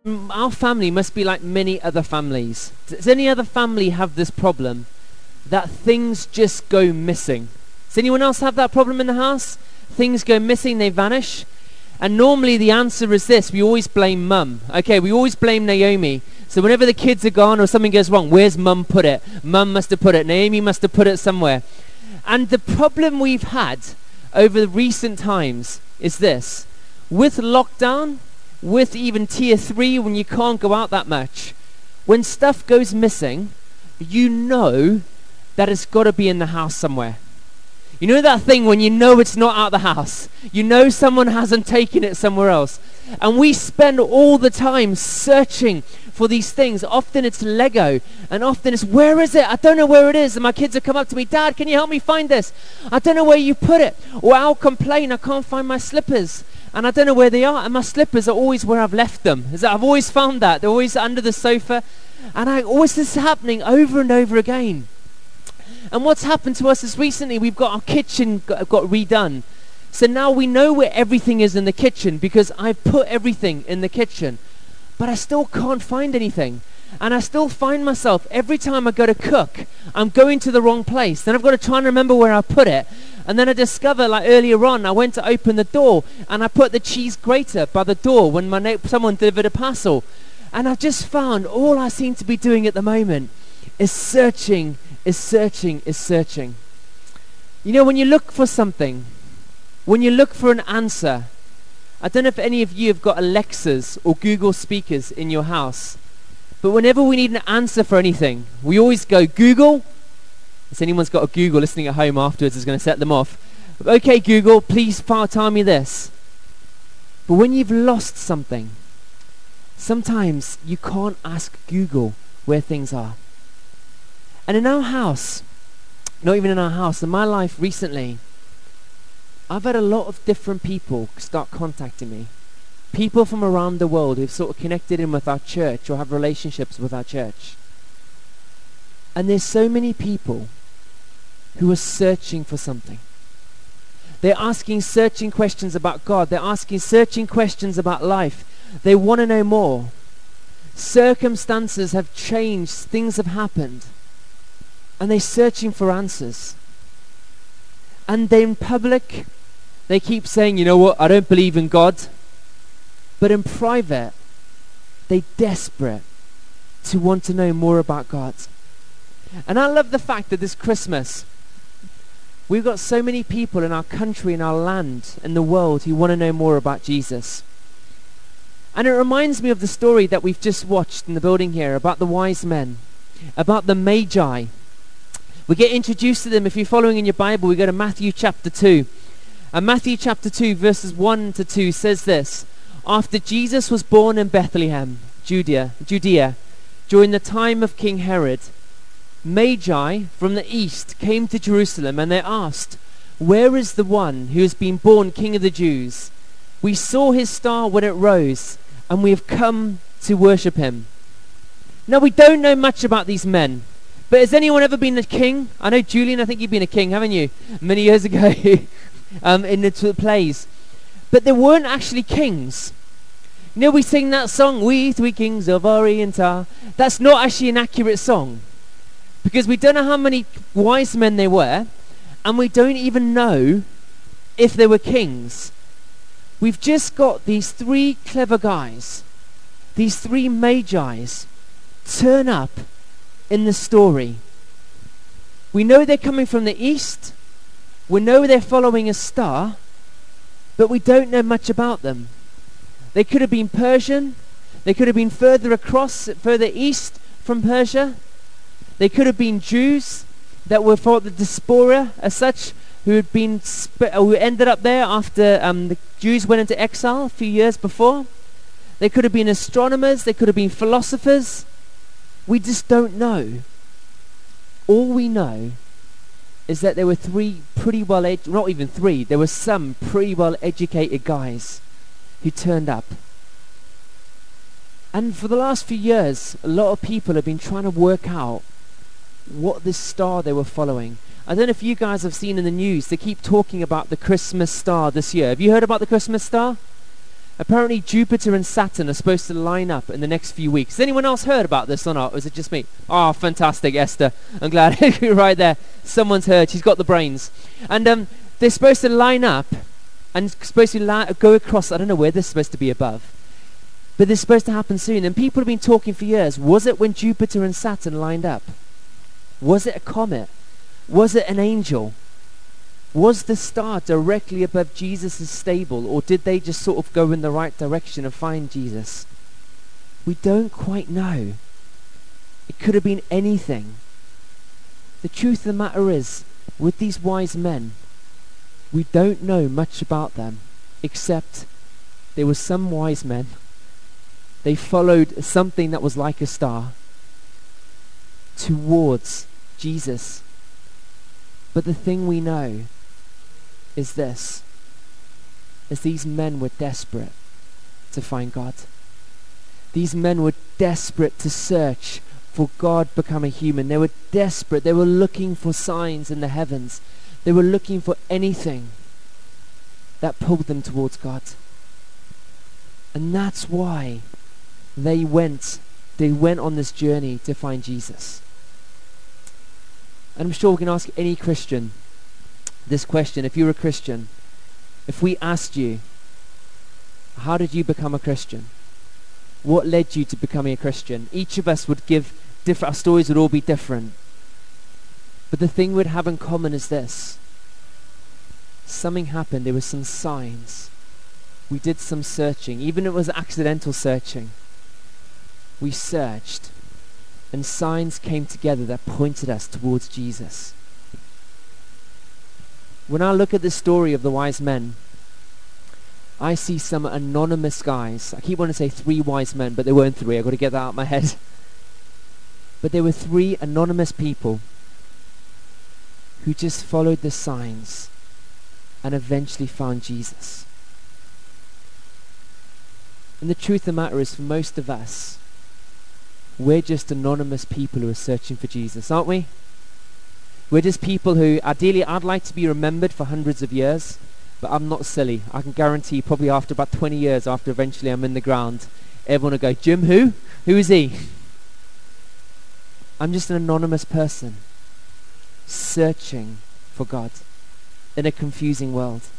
our family must be like many other families. Does any other family have this problem that things just go missing? Does anyone else have that problem in the house? Things go missing, they vanish. And normally the answer is this: we always blame mum. Okay, we always blame Naomi. So whenever the kids are gone or something goes wrong, where's mum put it? Mum must have put it. Naomi must have put it somewhere. And the problem we've had over the recent times is this: with lockdown, with even tier 3, when you can't go out that much, when stuff goes missing, you know that it's got to be in the house somewhere. You know that thing when you know it's not out the house, you know someone hasn't taken it somewhere else, and we spend all the time searching for these things. Often it's Lego, and often it's, where is it? I don't know where it is. And my kids have come up to me, Dad, can you help me find this? I don't know where you put it. Or I'll complain, I can't find my slippers, and I don't know where they are, and my slippers are always where I've left them. I've always found that. They're always under the sofa, and this is happening over and over again. And what's happened to us is recently we've got our kitchen got redone. So now we know where everything is in the kitchen because I've put everything in the kitchen. But I still can't find anything. And I still find myself, every time I go to cook, I'm going to the wrong place. Then I've got to try and remember where I put it. And then I discover, like earlier on, I went to open the door and I put the cheese grater by the door when someone delivered a parcel. And I just found all I seem to be doing at the moment is searching. You know, when you look for something, when you look for an answer, I don't know if any of you have got Alexas or Google speakers in your house, but whenever we need an answer for anything, we always go, Google. If anyone's got a Google listening at home afterwards, is going to set them off. Okay, Google, please tell me this. But when you've lost something, sometimes you can't ask Google where things are. And in our house, not even in our house, in my life recently, I've had a lot of different people start contacting me. People from around the world who've sort of connected in with our church or have relationships with our church. And there's so many people who are searching for something. They're asking searching questions about God. They're asking searching questions about life. They want to know more. Circumstances have changed. Things have happened. And they're searching for answers. And they in public, they keep saying, you know what, I don't believe in God. But in private, they're desperate to want to know more about God. And I love the fact that this Christmas, we've got so many people in our country, in our land, in the world who want to know more about Jesus. And it reminds me of the story that we've just watched in the building here about the wise men, about the Magi. We get introduced to them. If you're following in your Bible, we go to Matthew chapter 2. And Matthew chapter 2 verses 1 to 2 says this: After Jesus was born in Bethlehem, Judea, during the time of King Herod, Magi from the east came to Jerusalem, and they asked, Where is the one who has been born King of the Jews? We saw his star when it rose, and we have come to worship him. Now, we don't know much about these men. But has anyone ever been a king? I know, Julian, I think you've been a king, haven't you? Many years ago in the plays. But they weren't actually kings. You know, we sing that song, We Three Kings of Orient are. That's not actually an accurate song. Because we don't know how many wise men they were. And we don't even know if they were kings. We've just got these three clever guys, these three Magi's, turn up in the story. We know they're coming from the east. We know they're following a star, but we don't know much about them. They could have been Persian. They could have been further east from Persia. They could have been Jews that were for the diaspora as such, who had been who ended up there after the Jews went into exile a few years before. They could have been astronomers. They could have been philosophers. We just don't know. All we know is that there were three pretty well not even three, there were some pretty well educated guys who turned up. And for the last few years, a lot of people have been trying to work out what this star they were following. I don't know if you guys have seen in the news, they keep talking about the Christmas star this year. Have you heard about the Christmas star? Apparently Jupiter and Saturn are supposed to line up in the next few weeks. Has anyone else heard about this or not? Or is it just me? Oh, fantastic, Esther. I'm glad. Right there. Someone's heard. She's got the brains. And they're supposed to line up and supposed to go across. I don't know where they're supposed to be above. But this is supposed to happen soon. And people have been talking for years. Was it when Jupiter and Saturn lined up? Was it a comet? Was it an angel? Was the star directly above Jesus' stable, or did they just sort of go in the right direction and find Jesus? We don't quite know. It could have been anything. The truth of the matter is, with these wise men, we don't know much about them, except there were some wise men. They followed something that was like a star towards Jesus. But the thing we know is this, is these men were desperate to find God. These men were desperate to search for God becoming human. They were desperate. They were looking for signs in the heavens. They were looking for anything that pulled them towards God. And that's why they went on this journey to find Jesus. And I'm sure we can ask any Christian this question. If you're a Christian, if we asked you, how did you become a Christian? What led you to becoming a Christian? Each of us would give different, our stories would all be different. But the thing we'd have in common is this. Something happened, there were some signs. We did some searching, even if it was accidental searching. We searched, and signs came together that pointed us towards Jesus. When I look at the story of the wise men, I see some anonymous guys. I keep wanting to say 3 wise men, but there weren't 3. I've got to get that out of my head. But there were 3 anonymous people who just followed the signs and eventually found Jesus. And the truth of the matter is, for most of us, we're just anonymous people who are searching for Jesus, aren't we? We're just people who, ideally, I'd like to be remembered for hundreds of years, but I'm not silly. I can guarantee probably after about 20 years, after eventually I'm in the ground, everyone will go, Jim, who? Who is he? I'm just an anonymous person searching for God in a confusing world.